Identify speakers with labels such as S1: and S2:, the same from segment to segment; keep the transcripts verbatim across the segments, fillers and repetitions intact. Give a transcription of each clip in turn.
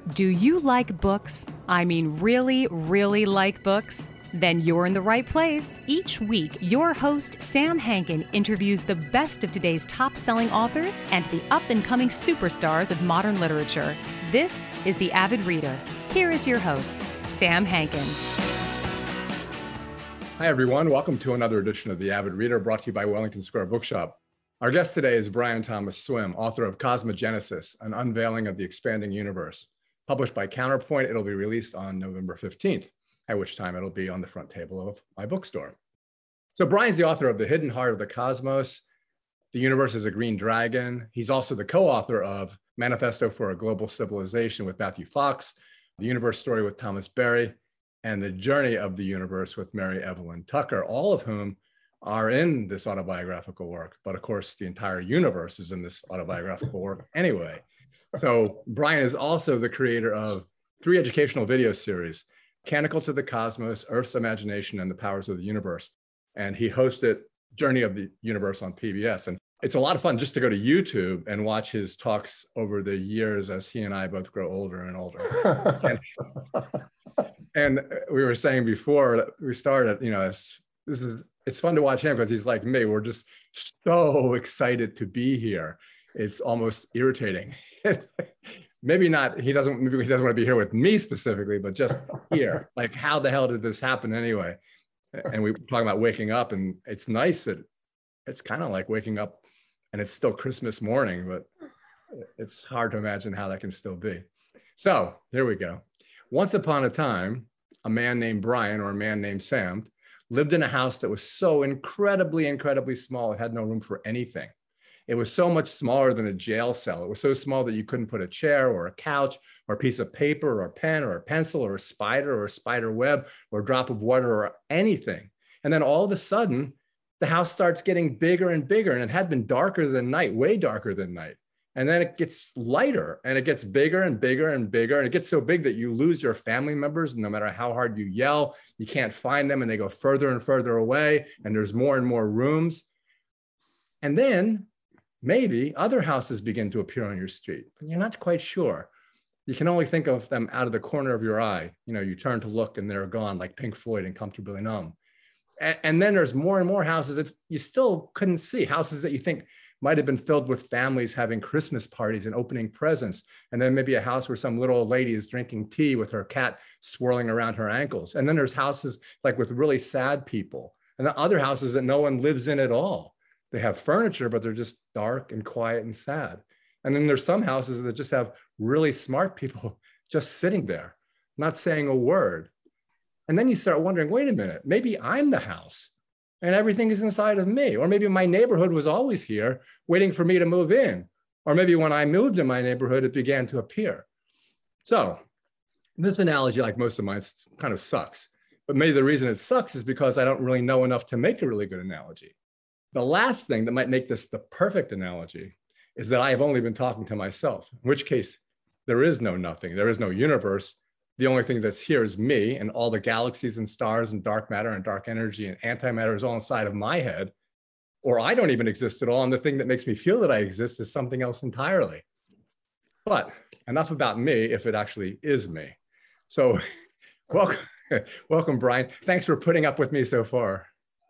S1: Do you like books? I mean, really, really like books? Then you're in the right place. Each week, your host, Sam Hankin, interviews the best of today's top-selling authors and the up-and-coming superstars of modern literature. This is The Avid Reader. Here is your host, Sam Hankin.
S2: Hi, everyone. Welcome to another edition of The Avid Reader, brought to you by Wellington Square Bookshop. Our guest today is Brian Thomas Swim, author of Cosmogenesis, An Unveiling of the Expanding Universe. Published by Counterpoint, it'll be released on November fifteenth, at which time it'll be on the front table of my bookstore. So Brian's the author of The Hidden Heart of the Cosmos, The Universe is a Green Dragon. He's also the co-author of Manifesto for a Global Civilization with Matthew Fox, The Universe Story with Thomas Berry, and The Journey of the Universe with Mary Evelyn Tucker, all of whom are in this autobiographical work. But of course, the entire universe is in this autobiographical work anyway. So Brian is also the creator of three educational video series, Canticle to the Cosmos, Earth's Imagination, and the Powers of the Universe. And he hosted Journey of the Universe on P B S. And it's a lot of fun just to go to YouTube and watch his talks over the years as he and I both grow older and older. and, and we were saying before we started, you know, it's, this is, it's fun to watch him because he's like me. We're just so excited to be here. It's almost irritating. Maybe not, he doesn't, maybe he doesn't want to be here with me specifically, but just here. Like, how the hell did this happen anyway? And we were talking about waking up, and it's nice that it's kind of like waking up and it's still Christmas morning, but it's hard to imagine how that can still be. So here we go. Once upon a time, a man named Brian, or a man named Sam, lived in a house that was so incredibly, incredibly small, it had no room for anything. It was so much smaller than a jail cell. It was so small that you couldn't put a chair or a couch or a piece of paper or a pen or a pencil or a spider or a spider web or a drop of water or anything. And then all of a sudden, the house starts getting bigger and bigger, and it had been darker than night, way darker than night. And then it gets lighter, and it gets bigger and bigger and bigger. And it gets so big that you lose your family members. No matter how hard you yell, you can't find them, and they go further and further away, and there's more and more rooms. And then maybe other houses begin to appear on your street, but you're not quite sure. You can only think of them out of the corner of your eye. You know, you turn to look and they're gone, like Pink Floyd and Comfortably Numb. And, and then there's more and more houses that you still couldn't see, houses that you think might have been filled with families having Christmas parties and opening presents. And then maybe a house where some little old lady is drinking tea with her cat swirling around her ankles. And then there's houses like with really sad people, and the other houses that no one lives in at all. They have furniture, but they're just dark and quiet and sad. And then there's some houses that just have really smart people just sitting there, not saying a word. And then you start wondering, wait a minute, maybe I'm the house and everything is inside of me. Or maybe my neighborhood was always here waiting for me to move in. Or maybe when I moved in my neighborhood, it began to appear. So this analogy, like most of mine, kind of sucks. But maybe the reason it sucks is because I don't really know enough to make a really good analogy. The last thing that might make this the perfect analogy is that I have only been talking to myself, in which case there is no nothing, there is no universe. The only thing that's here is me, and all the galaxies and stars and dark matter and dark energy and antimatter is all inside of my head, or I don't even exist at all, and the thing that makes me feel that I exist is something else entirely. But enough about me if it actually is me. So welcome, welcome, Brian. Thanks for putting up with me so far.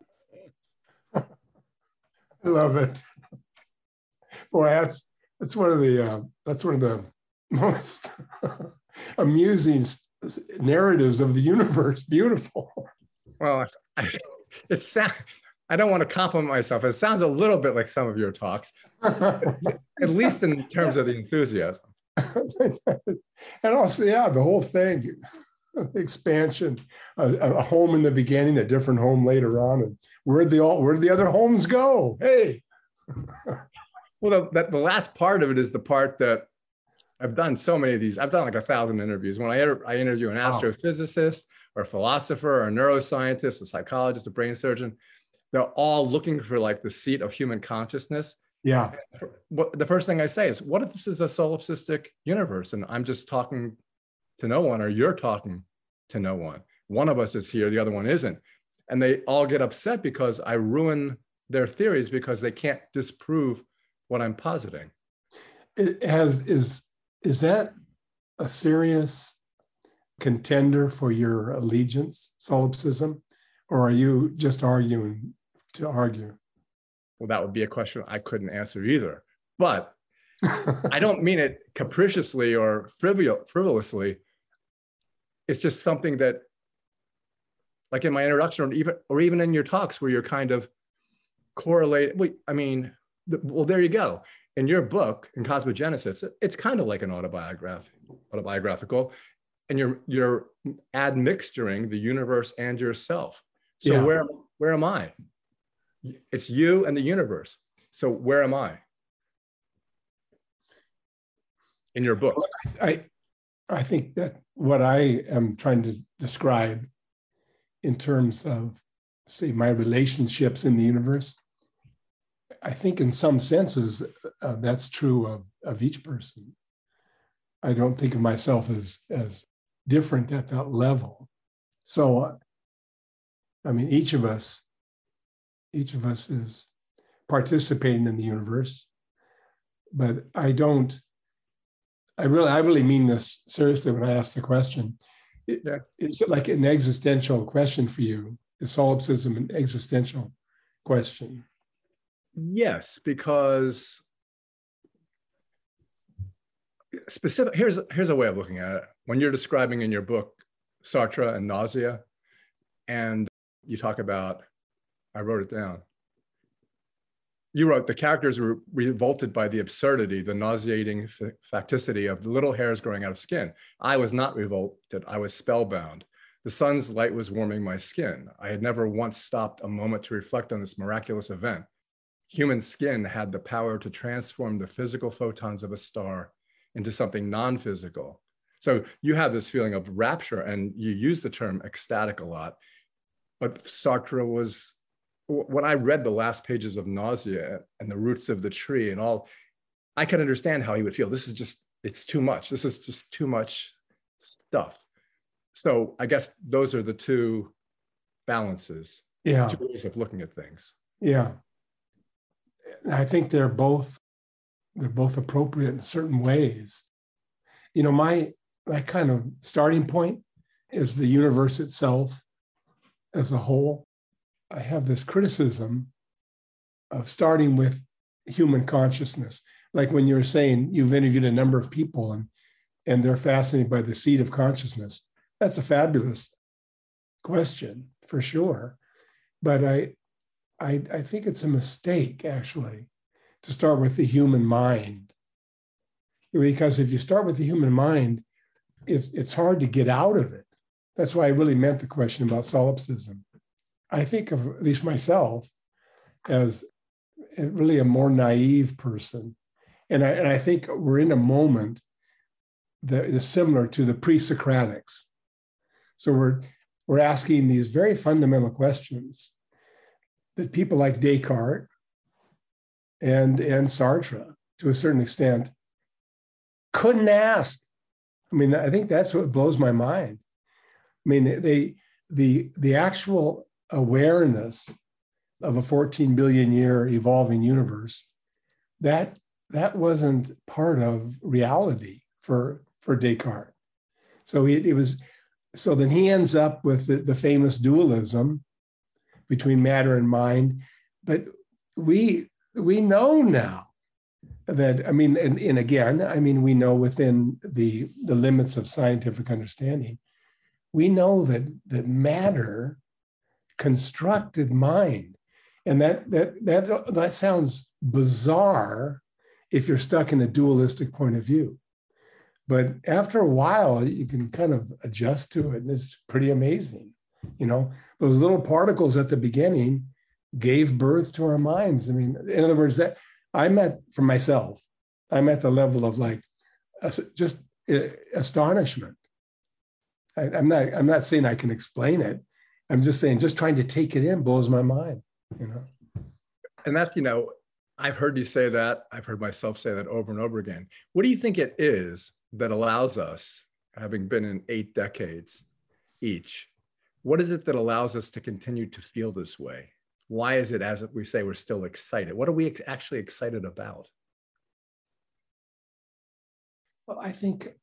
S3: I love it. Boy, that's that's one of the uh, that's one of the most amusing narratives of the universe. Beautiful.
S2: Well, I, it sounds. I don't want to compliment myself. It sounds a little bit like some of your talks, at least in terms of the enthusiasm.
S3: And also, yeah, the whole thing. Expansion, a, a home in the beginning, a different home later on, and where'd the all where'd the other homes go? Hey,
S2: well, the, the last part of it is the part that I've done so many of these. I've done like a thousand interviews. When I I interview an astrophysicist or a philosopher or a neuroscientist, a psychologist, a brain surgeon, they're all looking for like the seat of human consciousness.
S3: Yeah.
S2: What the first thing I say is, what if this is a solipsistic universe and I'm just talking to no one, or you're talking to no one? One of us is here, the other one isn't. And they all get upset because I ruin their theories because they can't disprove what I'm positing.
S3: It has, is, is that a serious contender for your allegiance, solipsism, or are you just arguing to argue?
S2: Well, that would be a question I couldn't answer either. But I don't mean it capriciously or frivol- frivolously. It's just something that, like in my introduction, or even or even in your talks, where you're kind of correlated. Wait, I mean, the, well, there you go. In your book, in Cosmogenesis, it, it's kind of like an autobiograph, autobiographical, and you're you're admixturing the universe and yourself. So
S3: Yeah.
S2: where where am I? It's you and the universe. So where am I? In your book.
S3: I, I think that what I am trying to describe in terms of, say, my relationships in the universe, I think in some senses uh, that's true of, of each person. I don't think of myself as, as different at that level. So, uh, I mean, each of us, each of us is participating in the universe, but I don't, I really, I really mean this seriously when I ask the question. It,
S2: Yeah.
S3: It's like an existential question for you. Is solipsism an existential question?
S2: Yes, because specific, here's, here's a way of looking at it. When you're describing in your book Sartre and nausea, and you talk about, I wrote it down. You wrote, the characters were revolted by the absurdity, the nauseating facticity of the little hairs growing out of skin. I was not revolted, I was spellbound. The sun's light was warming my skin. I had never once stopped a moment to reflect on this miraculous event. Human skin had the power to transform the physical photons of a star into something non-physical. So you have this feeling of rapture, and you use the term ecstatic a lot. But Sartre was, when I read the last pages of Nausea and the roots of the tree and all, I could understand how he would feel. This is just, it's too much. This is just too much stuff. So I guess those are the two balances,
S3: Yeah.
S2: two ways of looking at things.
S3: Yeah. I think they're both, they're both appropriate in certain ways. You know, my, my kind of starting point is the universe itself as a whole. I have this criticism of starting with human consciousness. Like when you're saying you've interviewed a number of people and, and they're fascinated by the seed of consciousness. That's a fabulous question for sure. But I, I, I think it's a mistake, actually, to start with the human mind. Because if you start with the human mind, it's, it's hard to get out of it. That's why I really meant the question about solipsism. I think of at least myself as really a more naive person. And I, and I think we're in a moment that is similar to the pre-Socratics. So we're, we're asking these very fundamental questions that people like Descartes and, and Sartre, to a certain extent, couldn't ask. I mean, I think that's what blows my mind. I mean, they, the, the actual awareness of a fourteen billion year evolving universe, that, that wasn't part of reality for, for Descartes. So it, it was, so then he ends up with the, the famous dualism between matter and mind. But we, we know now that, I mean, and, and again, I mean, we know within the, the limits of scientific understanding, we know that, that matter constructed mind. And that, that, that, that sounds bizarre if you're stuck in a dualistic point of view. But after a while, you can kind of adjust to it, and it's pretty amazing. You know, those little particles at the beginning gave birth to our minds. I mean, in other words, that I'm at, for myself, I'm at the level of like just astonishment. I, I'm not, I'm not saying I can explain it. I'm just saying, just trying to take it in blows my mind, you know?
S2: And that's, you know, I've heard you say that. I've heard myself say that over and over again. What do you think it is that allows us, having been in eight decades each, what is it that allows us to continue to feel this way? Why is it, as we say, we're still excited? What are we actually excited about?
S3: Well, I think,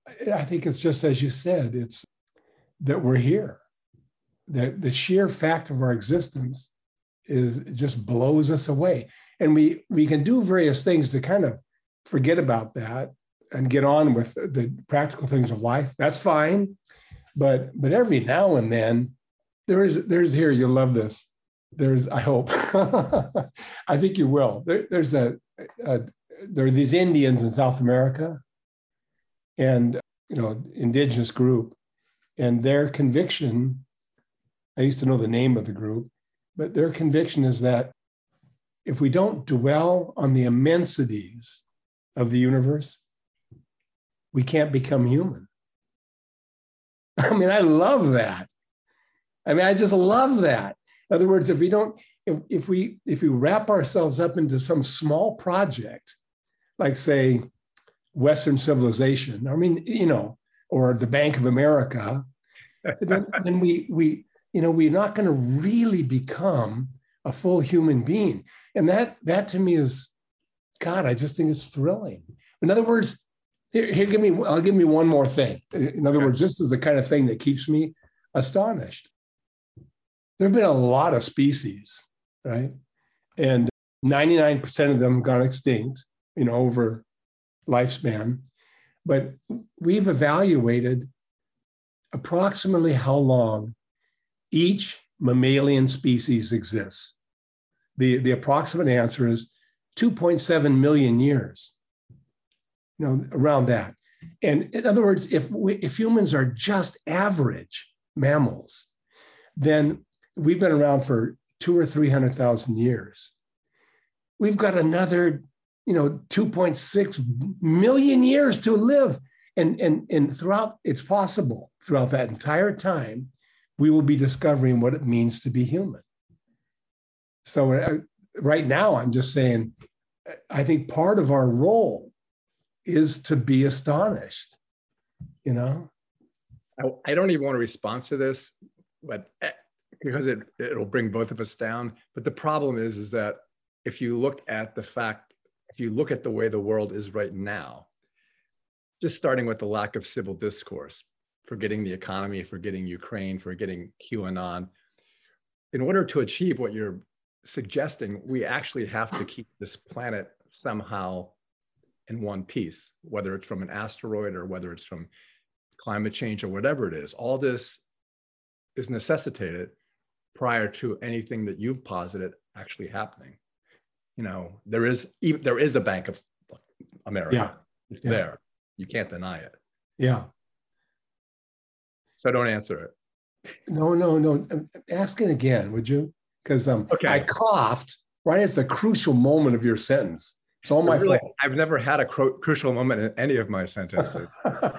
S3: I think it's just as you said, it's that we're here. That the sheer fact of our existence is it just blows us away. And we we can do various things to kind of forget about that and get on with the practical things of life. That's fine. But but every now and then, there is there's here, you'll love this. There's, I hope, I think you will. There, there's a, a there are these Indians in South America, and you know, indigenous group, and their conviction, I used to know the name of the group, but their conviction is that if we don't dwell on the immensities of the universe, we can't become human. I mean, I love that. I mean, I just love that. In other words, if we don't, if, if we if we wrap ourselves up into some small project, like say Western civilization, I mean, you know, or the Bank of America, then, then we we you know we're not going to really become a full human being. And that that to me is, God, I just think it's thrilling. In other words, here, here give me I'll give me one more thing. In other words, this is the kind of thing that keeps me astonished. There have been a lot of species, right? And ninety-nine percent of them have gone extinct, you know, over lifespan. But we've evaluated approximately how long each mammalian species exists. The, the approximate answer is two point seven million years, you know, around that. And in other words, if we, if humans are just average mammals, then we've been around for two or three hundred thousand years. We've got another, you know, two point six million years to live, and and and throughout, it's possible throughout that entire time, we will be discovering what it means to be human. So uh, right now, I'm just saying, I think part of our role is to be astonished. You know,
S2: I, I don't even want to respond to this, but. Because it, it'll bring both of us down. But the problem is, is that if you look at the fact, if you look at the way the world is right now, just starting with the lack of civil discourse, forgetting the economy, forgetting Ukraine, forgetting QAnon, in order to achieve what you're suggesting, we actually have to keep this planet somehow in one piece, whether it's from an asteroid or whether it's from climate change or whatever it is. All this is necessitated prior to anything that you've posited actually happening. You know, there is even there is a Bank of America.
S3: Yeah.
S2: It's
S3: yeah.
S2: there. You can't deny it.
S3: Yeah.
S2: So don't answer it.
S3: No, no, no. Ask it again, would you? Because um,
S2: okay.
S3: I coughed right at the crucial moment of your sentence. It's all my
S2: really,
S3: fault.
S2: I've never had a cru- crucial moment in any of my sentences.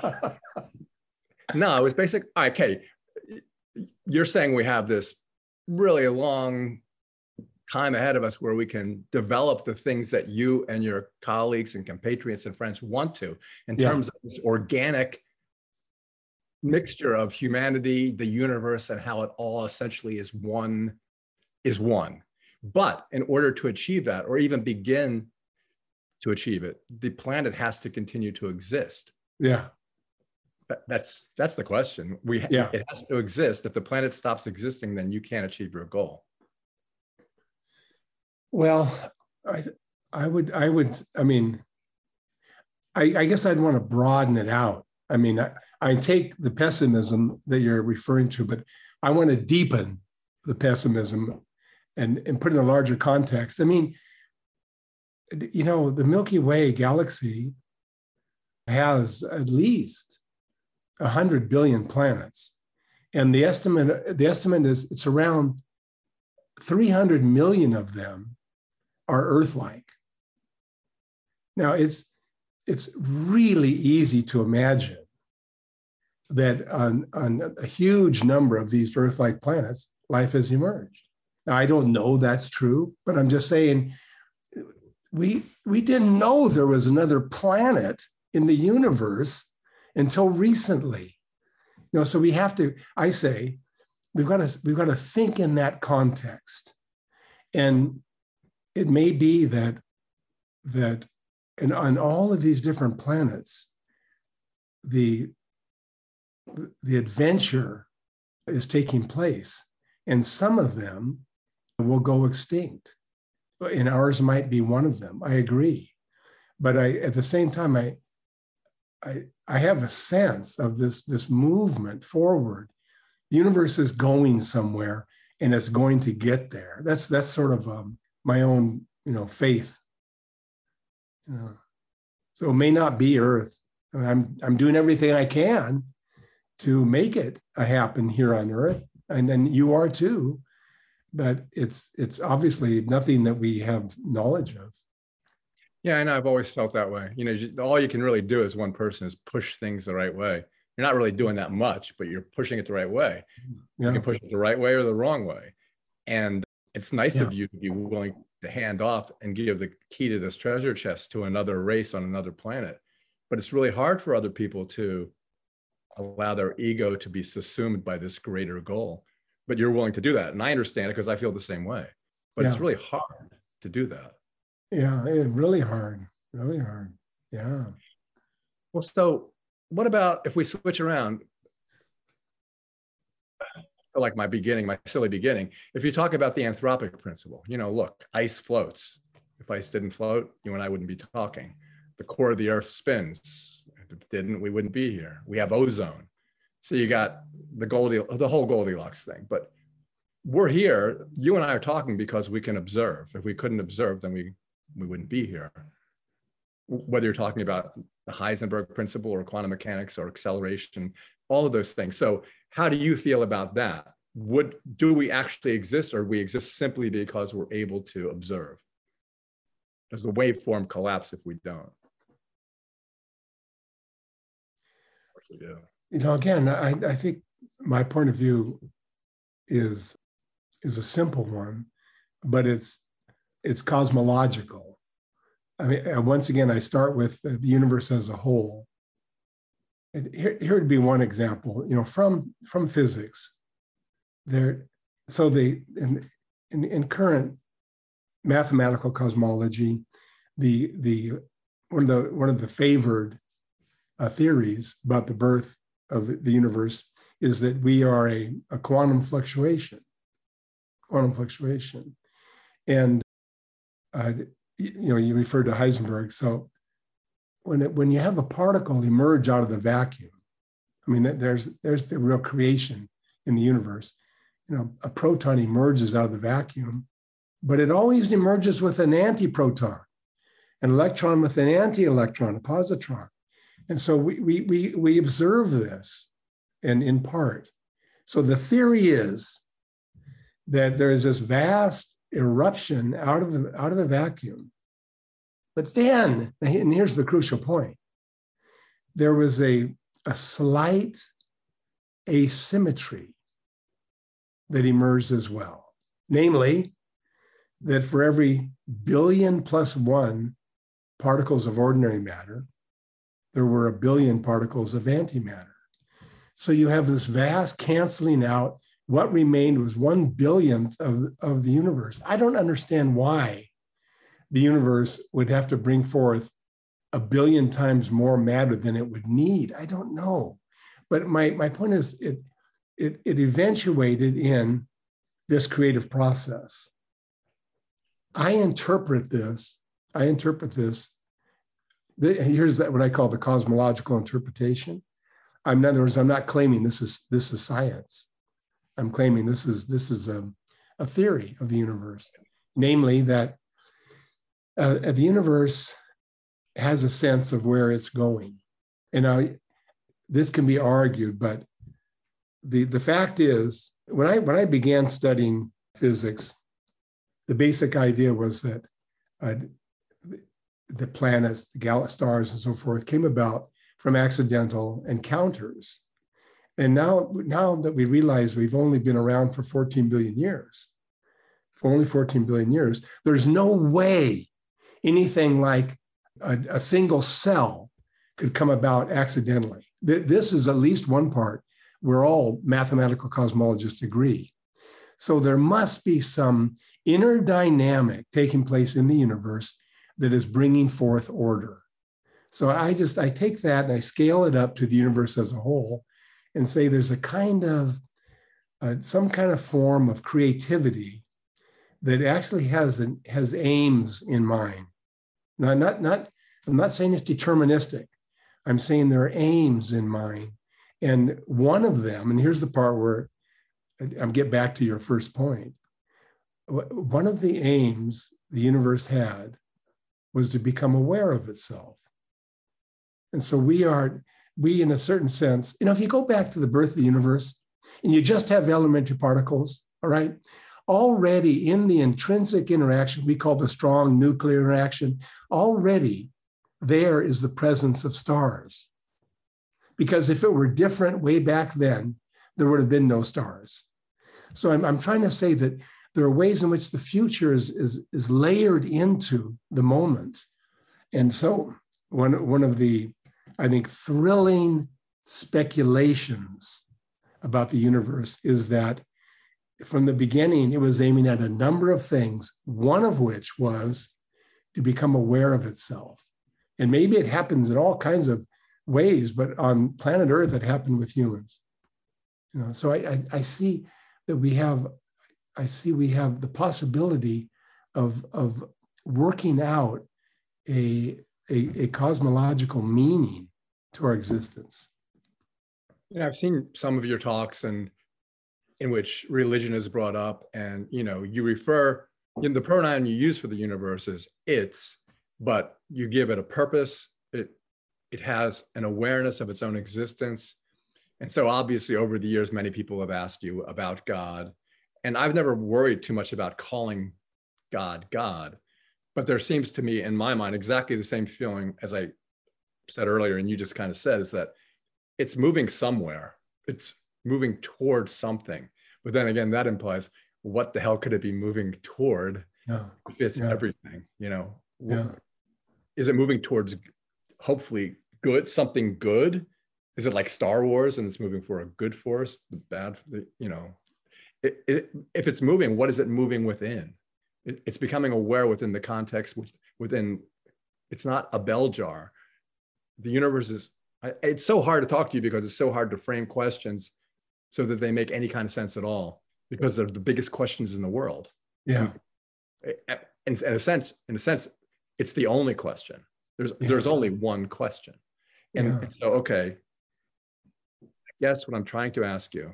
S2: No, it was basic. Okay. You're saying we have this really long time ahead of us where we can develop the things that you and your colleagues and compatriots and friends want to, in yeah. terms of this organic mixture of humanity, the universe, and how it all essentially is one, is one. But in order to achieve that, or even begin to achieve it, the planet has to continue to exist.
S3: Yeah.
S2: That's that's the question. We
S3: yeah.
S2: It has to exist. If the planet stops existing, then you can't achieve your goal.
S3: Well, I I would I would I mean, I, I guess I'd want to broaden it out. I mean, I, I take the pessimism that you're referring to, but I want to deepen the pessimism and and put it in a larger context. I mean, you know, the Milky Way galaxy has at least one hundred billion planets. And the estimate, the estimate is it's around three hundred million of them are Earth-like. Now, it's, it's really easy to imagine that on, on a huge number of these Earth-like planets, life has emerged. Now, I don't know that's true, but I'm just saying we, we didn't know there was another planet in the universe until recently. You know, so we have to, I say, we've got to, we've got to think in that context. And it may be that, that and on all of these different planets, the, the adventure is taking place, and some of them will go extinct. And ours might be one of them. I agree. But I, at the same time, I, I, I have a sense of this, this movement forward. The universe is going somewhere, and it's going to get there. That's that's sort of um, my own, you know, faith. You know, so it may not be Earth. I'm I'm doing everything I can to make it happen here on Earth, and then you are too. But it's it's obviously nothing that we have knowledge of.
S2: Yeah, I know. I've always felt that way. You know, just, all you can really do as one person is push things the right way. You're not really doing that much, but you're pushing it the right way. Yeah. You can push it the right way or the wrong way. And it's nice yeah. of you to be willing to hand off and give the key to this treasure chest to another race on another planet. But it's really hard for other people to allow their ego to be subsumed by this greater goal. But you're willing to do that. And I understand it because I feel the same way. But yeah. it's really hard to do that.
S3: Yeah, it's really hard, really hard. Yeah.
S2: Well, so what about if we switch around? Like my beginning, my silly beginning. If you talk about the anthropic principle, you know, look, ice floats. If ice didn't float, you and I wouldn't be talking. The core of the earth spins. If it didn't, we wouldn't be here. We have ozone. So you got the Goldie, the whole Goldilocks thing. But we're here. You and I are talking because we can observe. If we couldn't observe, then we we wouldn't be here. Whether you're talking about the Heisenberg principle or quantum mechanics or acceleration, all of those things. So how do you feel about that? Would, do we actually exist, or we exist simply because we're able to observe? Does the waveform collapse if we don't? Of course we do.
S3: You know, again, I, I think my point of view is, is a simple one, but it's, it's cosmological. I mean, once again, I start with the universe as a whole. And here, here would be one example, you know, from, from physics. There, so the in, in, in current mathematical cosmology, the the one of the one of the favored uh, theories about the birth of the universe is that we are a, a quantum fluctuation, quantum fluctuation, and uh, you know, you referred to Heisenberg. So when it, when you have a particle emerge out of the vacuum, I mean, there's there's the real creation in the universe. You know, a proton emerges out of the vacuum, but it always emerges with an antiproton, an electron with an anti-electron, a positron. And so we we we we observe this, and in part. So the theory is that there is this vast eruption out of the out of the vacuum. But then, and here's the crucial point, there was a, a slight asymmetry that emerged as well. Namely, that for every billion plus one particles of ordinary matter, there were a billion particles of antimatter. So you have this vast canceling out. What remained was one billionth of, of the universe. I don't understand why the universe would have to bring forth a billion times more matter than it would need. I don't know. But my, my point is, it, it, it eventuated in this creative process. I interpret this, I interpret this, here's what I call the cosmological interpretation. I'm, in other words, I'm not claiming this is, this is science. I'm claiming this is, this is a, a theory of the universe, namely that uh, the universe has a sense of where it's going. And I, this can be argued, but the, the fact is, when I, when I began studying physics, the basic idea was that uh, the planets, the galaxies, stars, and so forth came about from accidental encounters. And now, now that we realize we've only been around for fourteen billion years, for only fourteen billion years, there's no way anything like a, a single cell could come about accidentally. This is at least one part where all mathematical cosmologists agree. So there must be some inner dynamic taking place in the universe that is bringing forth order. So I just, I take that and I scale it up to the universe as a whole and say there's a kind of, uh, some kind of form of creativity that actually has an, has aims in mind. Now, not, not, I'm not saying it's deterministic. I'm saying there are aims in mind. And one of them, and here's the part where I'm get back to your first point. One of the aims the universe had was to become aware of itself. And so we are, we in a certain sense, you know, if you go back to the birth of the universe and you just have elementary particles, all right, already in the intrinsic interaction we call the strong nuclear interaction, already there is the presence of stars. Because if it were different way back then, there would have been no stars. So I'm, I'm trying to say that there are ways in which the future is, is, is layered into the moment. And so one, one of the, I think, thrilling speculations about the universe is that from the beginning, it was aiming at a number of things, one of which was to become aware of itself. And maybe it happens in all kinds of ways, but on planet Earth, it happened with humans. You know, so I, I, I see that we have, I see we have the possibility of, of working out a, a, a cosmological meaning to our existence.
S2: Yeah, I've seen some of your talks and in which religion is brought up, and you know, you refer, you know, the pronoun you use for the universe is it's, but you give it a purpose. It it has an awareness of its own existence. And so obviously over the years, many people have asked you about God. And I've never worried too much about calling God God, but there seems to me in my mind exactly the same feeling as I said earlier, and you just kind of said, is that it's moving somewhere. It's moving towards something. But then again, that implies what the hell could it be moving toward?
S3: Yeah.
S2: If it's
S3: Yeah.
S2: everything, you know?
S3: Yeah.
S2: Is it moving towards hopefully good, something good? Is it like Star Wars and it's moving for a good force, the bad, you know? It, it, if it's moving, what is it moving within? It, it's becoming aware within the context, within, it's not a bell jar. The universe is, it's so hard to talk to you because it's so hard to frame questions so that they make any kind of sense at all, because they're the biggest questions in the world.
S3: Yeah.
S2: In, in a sense, in a sense, it's the only question. There's,
S3: Yeah.
S2: there's only one question. And
S3: Yeah.
S2: so, okay, I guess what I'm trying to ask you,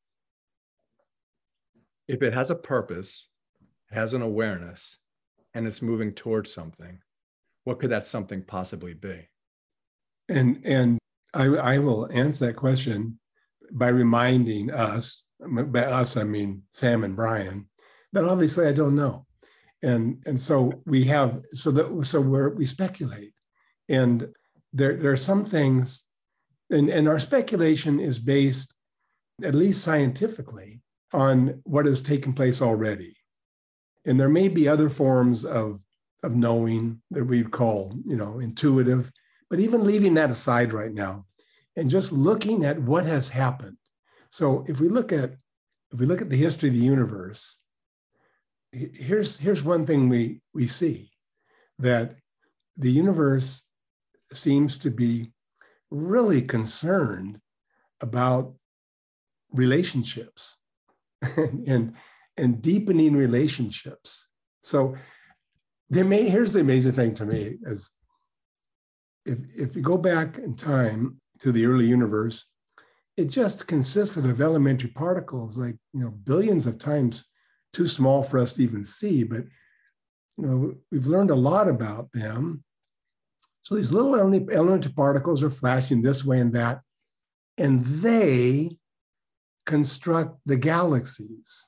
S2: if it has a purpose, it has an awareness, and it's moving towards something, what could that something possibly be?
S3: And and I, I will answer that question by reminding us, by us, I mean Sam and Brian, that obviously I don't know. And and so we have, so that so we're, we speculate. And there, there are some things, and, and our speculation is based, at least scientifically, on what has taken place already. And there may be other forms of, of knowing that we'd call, you know, intuitive, but even leaving that aside right now and just looking at what has happened. So if we look at, if we look at the history of the universe, here's, here's one thing we, we see, that the universe seems to be really concerned about relationships and, and deepening relationships. So they may, here's the amazing thing to me is if, if you go back in time to the early universe, it just consisted of elementary particles, like, you know, billions of times too small for us to even see, but, you know, we've learned a lot about them. So these little elementary particles are flashing this way and that, and they construct the galaxies,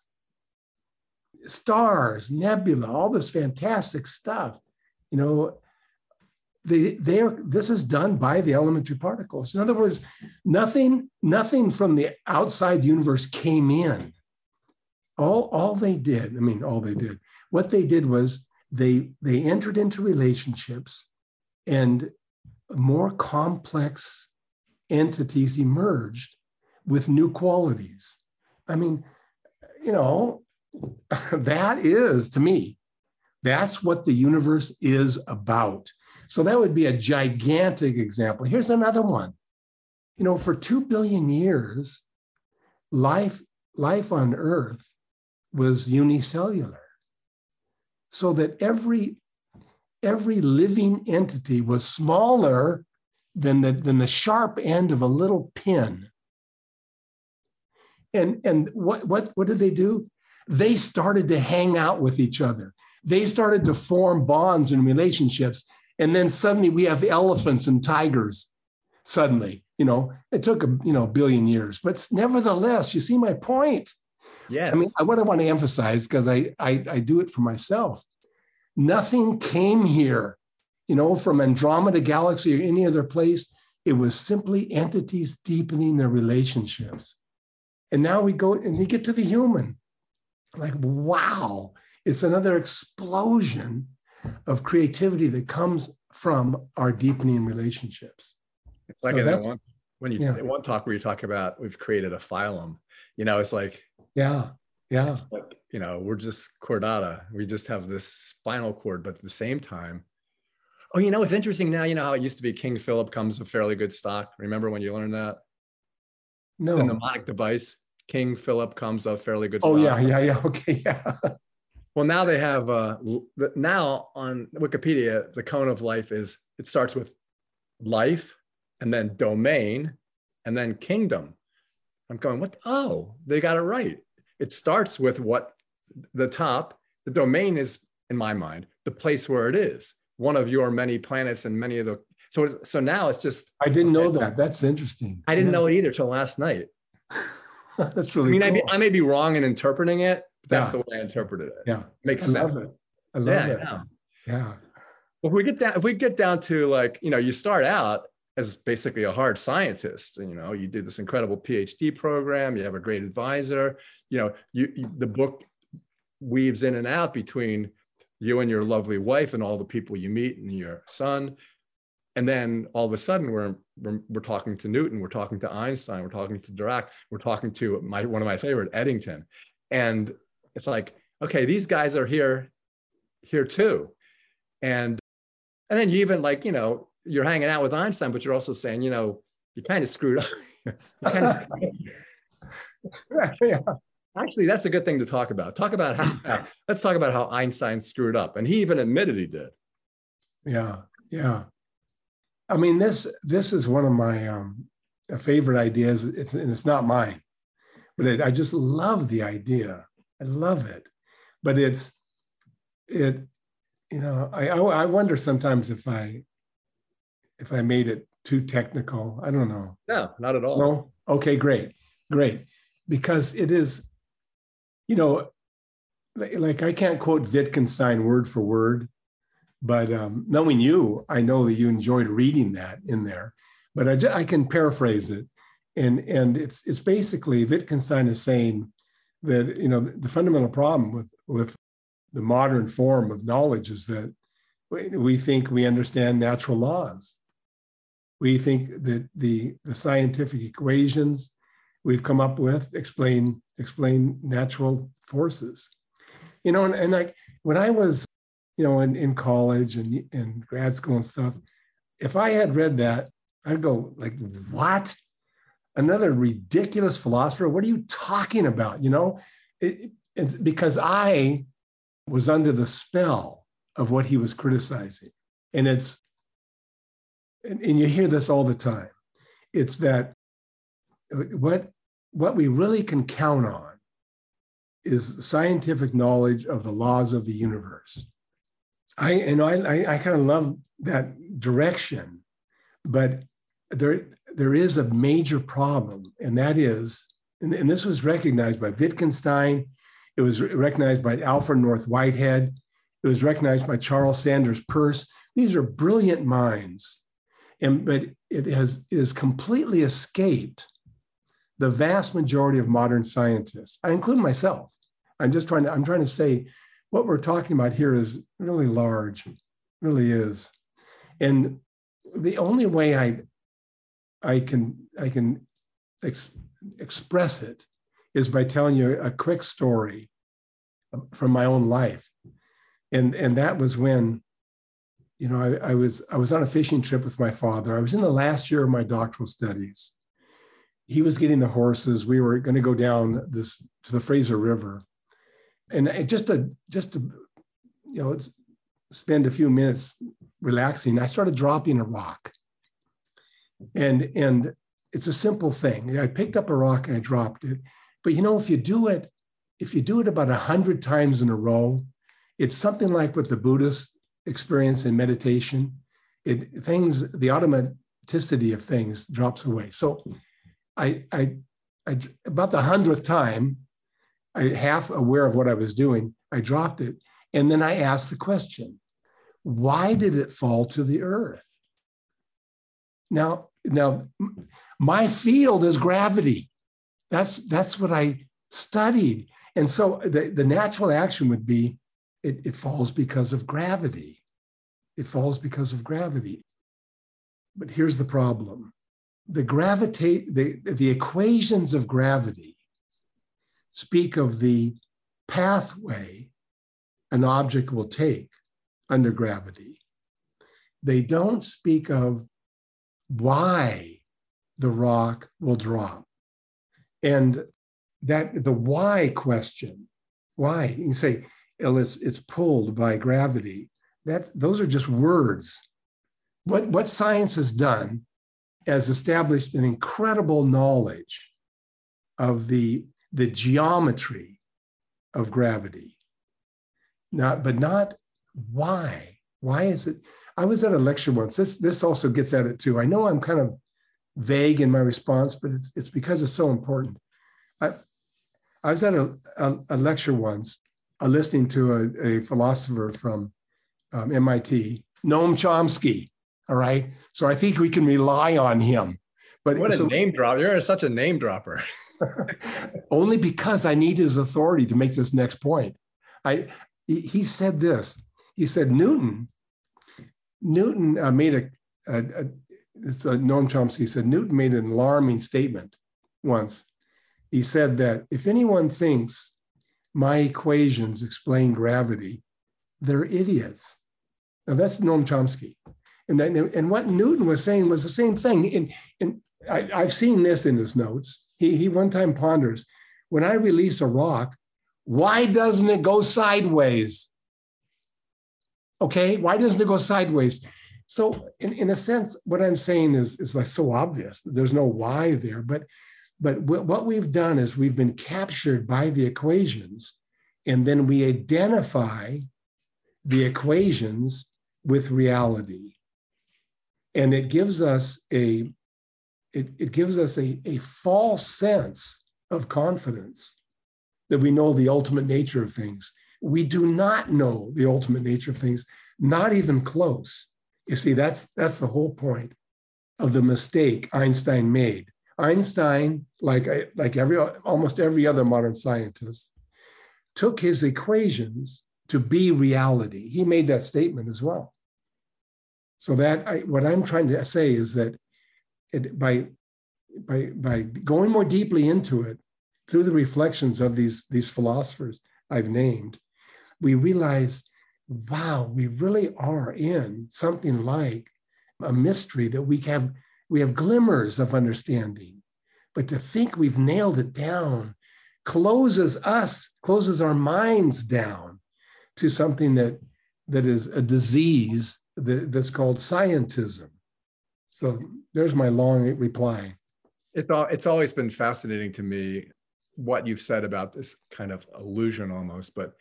S3: stars, nebula, all this fantastic stuff. You know, they, they are, this is done by the elementary particles. In other words, nothing, nothing from the outside universe came in. All, all they did, I mean, all they did, what they did was they, they entered into relationships, and more complex entities emerged with new qualities. I mean, you know, that is, to me, that's what the universe is about. So that would be a gigantic example. Here's another one. You know, for two billion years, life, life on Earth was unicellular. So that every, every living entity was smaller than the, than the sharp end of a little pin. And, and what, what, what did they do? They started to hang out with each other. They started to form bonds and relationships. And then suddenly we have elephants and tigers. Suddenly, you know, it took a you know billion years, but nevertheless, you see my point.
S2: Yes.
S3: I mean, what I want to emphasize, because I, I I do it for myself. Nothing came here, you know, from Andromeda Galaxy or any other place. It was simply entities deepening their relationships. And now we go and you get to the human. Like, wow, it's another explosion of creativity that comes from our deepening relationships.
S2: It's like
S3: So
S2: in
S3: that's-
S2: that one, when you
S3: yeah.
S2: in one talk where you talk about we've created a phylum, you know, it's like,
S3: Yeah, yeah.
S2: it's like, you know, we're just chordata. We just have this spinal cord, but at the same time, oh, you know, it's interesting now, you know how it used to be King Philip comes of fairly good stock. Remember when you learned that?
S3: No.
S2: The mnemonic device, King Philip comes of fairly good
S3: Oh,
S2: stock.
S3: yeah, yeah, yeah. Okay, yeah.
S2: Well, now they have, uh, now on Wikipedia, the cone of life is, it starts with life and then domain and then kingdom. I'm going, what? Oh, they got it right. It starts with what the top, the domain is, in my mind, the place where it is, one of your many planets and many of the, so, so now it's just.
S3: I didn't
S2: okay.
S3: know that. That's interesting.
S2: I didn't
S3: Yeah.
S2: know it either till last night.
S3: That's
S2: I
S3: really
S2: mean,
S3: cool.
S2: I, may, I may be wrong in interpreting it, but that's
S3: Yeah.
S2: the way I interpreted it.
S3: Yeah.
S2: Makes
S3: I
S2: sense.
S3: love it. I love
S2: Yeah,
S3: it.
S2: I know.
S3: Yeah.
S2: Well, if we get down, if we get down to like, you know, you start out as basically a hard scientist, you know, you did this incredible PhD program, you have a great advisor, you know, you, you the book weaves in and out between you and your lovely wife and all the people you meet and your son. And then all of a sudden we're, we're, we're talking to Newton, we're talking to Einstein, we're talking to Dirac, we're talking to my, one of my favorite, Eddington. And it's like, okay, these guys are here, here too. And, and then you even like, you know, you're hanging out with Einstein, but you're also saying, you know, you kind of screwed up. You kind of
S3: Yeah.
S2: Actually, that's a good thing to talk about. Talk about how, uh, let's talk about how Einstein screwed up. And he even admitted he did.
S3: Yeah. Yeah. I mean, this, this is one of my um, favorite ideas. It's, and it's not mine, but it, I just love the idea. I love it. But it's, it, you know, I, I wonder sometimes if I, if I made it too technical. I don't know.
S2: No, not at all.
S3: No? Okay, great, great. Because it is, you know, like, like I can't quote Wittgenstein word for word, but um, knowing you, I know that you enjoyed reading that in there. But I, ju- I can paraphrase it. And, and it's, it's basically Wittgenstein is saying that, you know, the fundamental problem with, with the modern form of knowledge is that we think we understand natural laws. We think that the, the scientific equations we've come up with explain, explain natural forces. You know, and, and like when I was, you know, in, in college and in grad school and stuff, if I had read that, I'd go like, what? Another ridiculous philosopher? What are you talking about? You know, it, it's because I was under the spell of what he was criticizing. And it's, and, and you hear this all the time. It's that what, what we really can count on is scientific knowledge of the laws of the universe. I, and I, I, I kind of love that direction, but there, there is a major problem, and that is, and, and this was recognized by Wittgenstein, it was recognized by Alfred North Whitehead, it was recognized by Charles Sanders Peirce. These are brilliant minds, and but it has, it has completely escaped the vast majority of modern scientists. I include myself. I'm just trying to, I'm trying to say what we're talking about here is really large, really is. And the only way I, I can, I can ex, express it is by telling you a quick story from my own life. And, and that was when you know, I, I was I was on a fishing trip with my father. I was in the last year of my doctoral studies. He was getting the horses. We were going to go down this to the Fraser River, and it just to just to you know spend a few minutes relaxing. I started dropping a rock, and and it's a simple thing. I picked up a rock and I dropped it. But you know, if you do it, if you do it about a hundred times in a row, it's something like what the Buddhists experience in meditation. It things, the automaticity of things drops away. So I, I, I about the hundredth time, I half aware of what I was doing, I dropped it. And then I asked the question, why did it fall to the earth? Now, now my field is gravity. That's, that's what I studied. And so the, the natural action would be, it, it falls because of gravity. It falls because of gravity. But here's the problem. The gravitate, the, the equations of gravity speak of the pathway an object will take under gravity. They don't speak of why the rock will drop. And that the why question, why? You can say, well, it's, it's pulled by gravity. That, those are just words. What, what science has done has established an incredible knowledge of the, the geometry of gravity. Not, but not why. Why is it? I was at a lecture once. This, this also gets at it too. I know I'm kind of vague in my response, but it's, it's because it's so important. I, I was at a, a, a lecture once, uh, listening to a, a philosopher from um, M I T, Noam Chomsky. All right. So I think we can rely on him. But
S2: what a
S3: so,
S2: name drop. You're such a name dropper.
S3: Only because I need his authority to make this next point. I, he, he said this. He said Newton, Newton uh, made a, a, a, a Noam Chomsky said Newton made an alarming statement once. He said that if anyone thinks my equations explain gravity, they're idiots. Now that's Noam Chomsky. And, then, and what Newton was saying was the same thing. And, and I, I've seen this in his notes. He, he one time ponders, when I release a rock, why doesn't it go sideways? Okay, why doesn't it go sideways? So in, in a sense, what I'm saying is, is like so obvious. There's no why there, but, but what we've done is we've been captured by the equations, and then we identify the equations with reality. And it gives us a, it, it gives us a, a false sense of confidence that we know the ultimate nature of things. We do not know the ultimate nature of things, not even close. You see, that's, that's the whole point of the mistake Einstein made. Einstein, like, like every, almost every other modern scientist, took his equations to be reality. He made that statement as well. So that I, what I'm trying to say is that it, by, by, by going more deeply into it, through the reflections of these, these philosophers I've named, we realize, wow, we really are in something like a mystery that we have, we have glimmers of understanding. But to think we've nailed it down closes us, closes our minds down to something that, that is a disease that, that's called scientism. So there's my long reply.
S2: It's, all, it's always been fascinating to me what you've said about this kind of illusion almost, but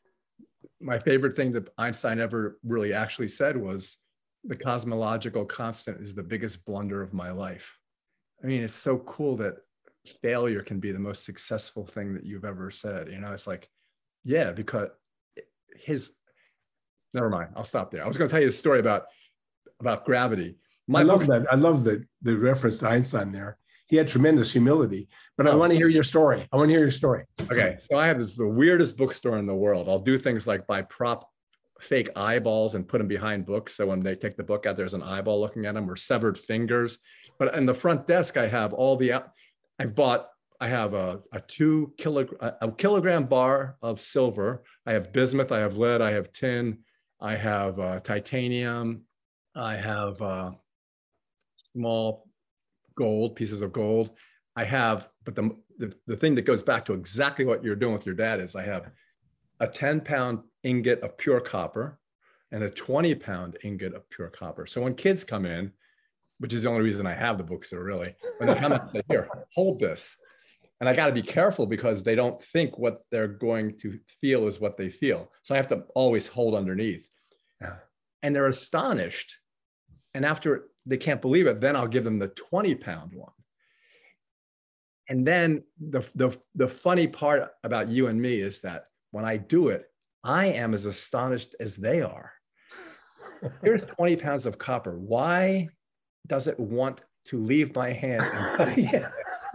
S2: my favorite thing that Einstein ever really actually said was, the cosmological constant is the biggest blunder of my life. I mean, it's so cool that failure can be the most successful thing that you've ever said. You know, it's like, yeah, because his, never mind, I'll stop there. I was going to tell you a story about, about gravity.
S3: My I love book, that. I love the, the reference to Einstein there. He had tremendous humility, but oh. I want to hear your story. I want to hear your story.
S2: Okay. So I have this, the weirdest bookstore in the world. I'll do things like buy prop fake eyeballs and put them behind books. So when they take the book out, there's an eyeball looking at them, or severed fingers. But in the front desk, I have all the, I've bought, I have a, a two kilogram, a kilogram bar of silver. I have bismuth, I have lead, I have tin. I have uh, titanium. I have uh, small gold, pieces of gold. I have, but the, the, the thing that goes back to exactly what you're doing with your dad is I have a ten pound ingot of pure copper and a twenty pound ingot of pure copper. So when kids come in, which is the only reason I have the books there really, when they come in and say, here, hold this. And I got to be careful because they don't think what they're going to feel is what they feel. So I have to always hold underneath. Yeah. And they're astonished. And after they can't believe it, then I'll give them the twenty pound one. And then the, the, the funny part about you and me is that when I do it, I am as astonished as they are. Here's twenty pounds of copper. Why does it want to leave my hand? Yeah.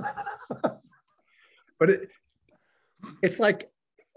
S2: But it, it's like,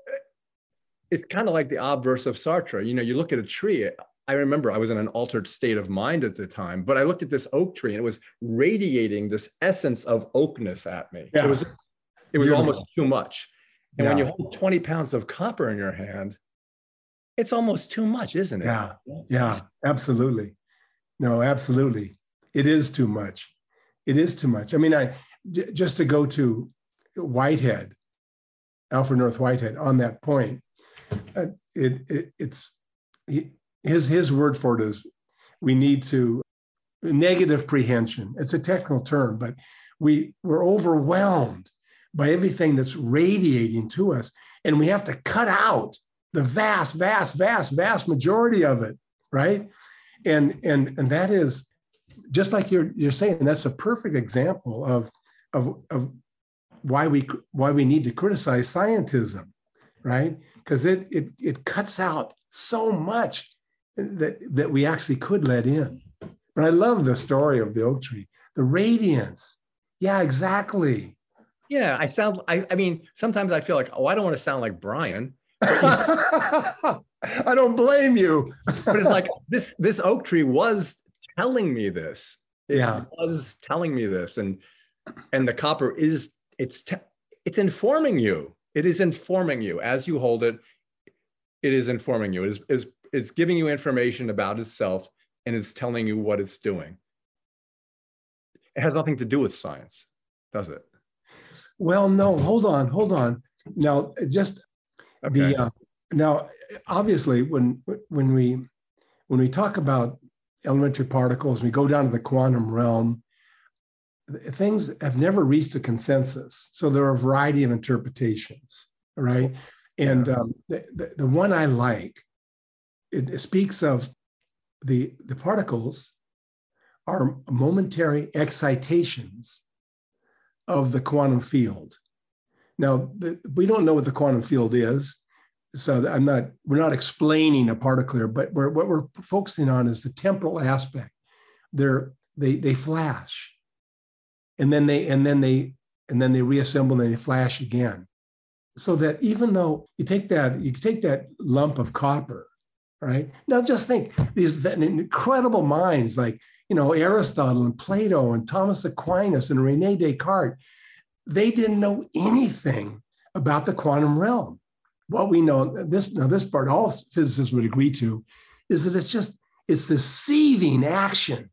S2: it's kind of like the obverse of Sartre. You know, you look at a tree. I remember I was in an altered state of mind at the time, but I looked at this oak tree and it was radiating this essence of oakness at me. Yeah. It was, it was almost too much. And yeah. when you hold twenty pounds of copper in your hand, it's almost too much, isn't it?
S3: Yeah, yeah, absolutely. No, absolutely. It is too much. It is too much. I mean, I j- just to go to Whitehead, Alfred North Whitehead, on that point, uh, it, it it's he, his his word for it is we need to negative prehension. It's a technical term, but we we're overwhelmed by everything that's radiating to us, and we have to cut out the vast, vast, vast, vast majority of it, right? And and and that is just like you're you're saying. That's a perfect example of of of why we why we need to criticize scientism, right? Because it it it cuts out so much that that we actually could let in. But I love the story of the oak tree, the radiance. Yeah, exactly.
S2: Yeah, I sound. I I mean, sometimes I feel like, oh, I don't want to sound like Brian.
S3: I don't blame you.
S2: But it's like this this oak tree was telling me this. It
S3: yeah.
S2: was telling me this, and and the copper is. It's te- it's informing you. It is informing you as you hold it. It is informing you. It is, is it's giving you information about itself, and it's telling you what it's doing. It has nothing to do with science, does it?
S3: Well, no. Hold on. Hold on. Now, just okay. the uh, now, obviously, when when we when we talk about elementary particles, we go down to the quantum realm. Things have never reached a consensus. So there are a variety of interpretations, right? And um, the, the, the one I like, it, it speaks of the, the particles are momentary excitations of the quantum field. Now, the, we don't know what the quantum field is, so I'm not, we're not explaining a particle here, but we're, what we're focusing on is the temporal aspect. They're, they, they flash. And then they and then they and then they reassemble and they flash again. So that even though you take that, you take that lump of copper, right? Now just think, these incredible minds like, you know, Aristotle and Plato and Thomas Aquinas and Rene Descartes, they didn't know anything about the quantum realm. What we know, this now this part all physicists would agree to, is that it's just, it's this seething action.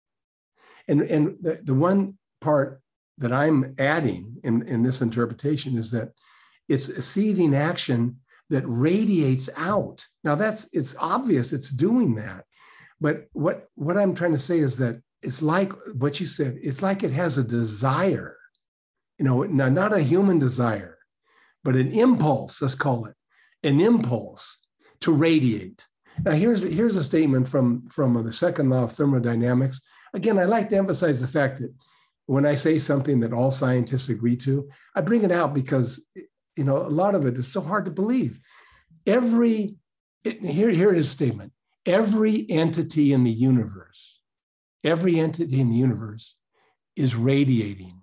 S3: And, and the, the one part that I'm adding in, in this interpretation is that it's a seething action that radiates out. Now that's, it's obvious it's doing that. But what, what I'm trying to say is that it's like what you said, it's like it has a desire, you know, not, not a human desire, but an impulse, let's call it, an impulse to radiate. Now here's, here's a statement from, from the second law of thermodynamics. Again, I like to emphasize the fact that when I say something that all scientists agree to, I bring it out because, you know, a lot of it is so hard to believe. Every, it, here, here is a statement. Every entity in the universe, every entity in the universe is radiating.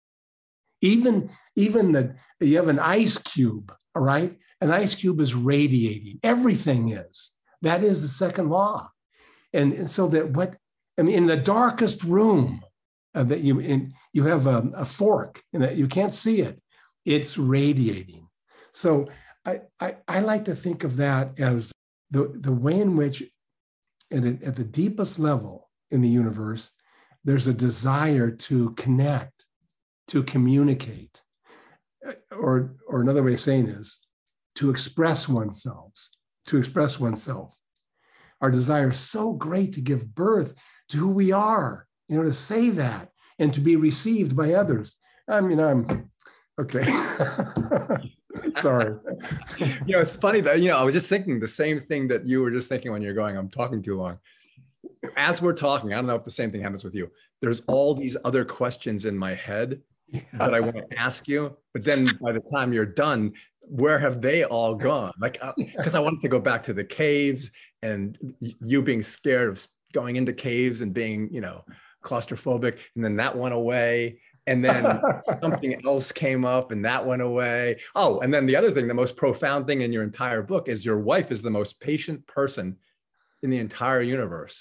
S3: Even, even the, you have an ice cube, all right? An ice cube is radiating. Everything is. That is the second law. And, and so that what, I mean, in the darkest room, Uh, that you in, you have a, a fork and that you can't see it, it's radiating. So I, I I like to think of that as the, the way in which at, a, at the deepest level in the universe, there's a desire to connect, to communicate, or, or another way of saying is to express oneself, to express oneself. Our desire is so great to give birth to who we are, you know, to say that and to be received by others. I mean, I'm, okay. Sorry.
S2: You know, it's funny that, you know, I was just thinking the same thing that you were just thinking when you're going, I'm talking too long. As we're talking, I don't know if the same thing happens with you. There's all these other questions in my head yeah. that I want to ask you. But then by the time you're done, where have they all gone? Like, because uh, I wanted to go back to the caves and you being scared of going into caves and being, you know, claustrophobic. And then that went away. And then something else came up and that went away. Oh, and then the other thing, the most profound thing in your entire book is your wife is the most patient person in the entire universe.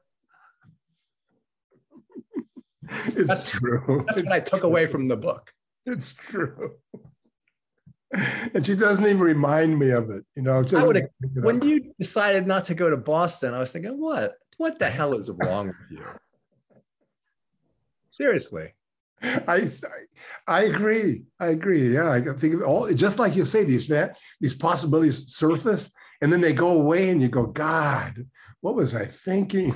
S3: It's
S2: that's
S3: true.
S2: That's
S3: it's
S2: what I took
S3: true.
S2: away from the book.
S3: It's true. And she doesn't even remind me of it. You know, just
S2: I would when you decided not to go to Boston, I was thinking, what? What the hell is wrong with you? Seriously.
S3: I, I agree. I agree. Yeah, I think of all, just like you say, these these possibilities surface and then they go away and you go, God, what was I thinking?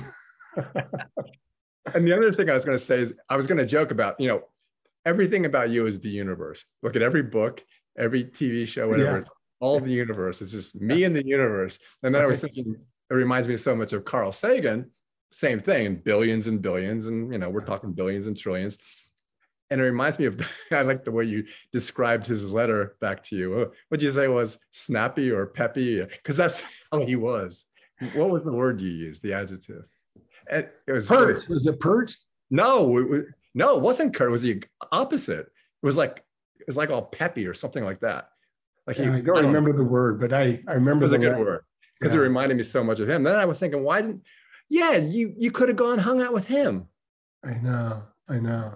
S2: And the other thing I was going to say is I was going to joke about, you know, everything about you is the universe. Look at every book, every T V show, whatever, yeah. It's all the universe. It's just me and the universe. And then I was thinking, it reminds me so much of Carl Sagan, same thing, billions and billions. And, you know, we're talking billions and trillions. And it reminds me of, I like the way you described his letter back to you. What'd you say was snappy or peppy? Because that's how he was. What was the word you used, the adjective? It, it was
S3: pert. Was it pert?
S2: No, it was, no, it wasn't curt. It was the opposite. It was like, it was like all peppy or something like that. Like
S3: yeah,
S2: he,
S3: I don't
S2: I
S3: remember
S2: don't,
S3: the word, but I, I remember
S2: it was
S3: the
S2: a good
S3: letter.
S2: word because
S3: yeah.
S2: it reminded me so much of him. Then I was thinking, why didn't, yeah, you, you could have gone hung out with him.
S3: I know, I know.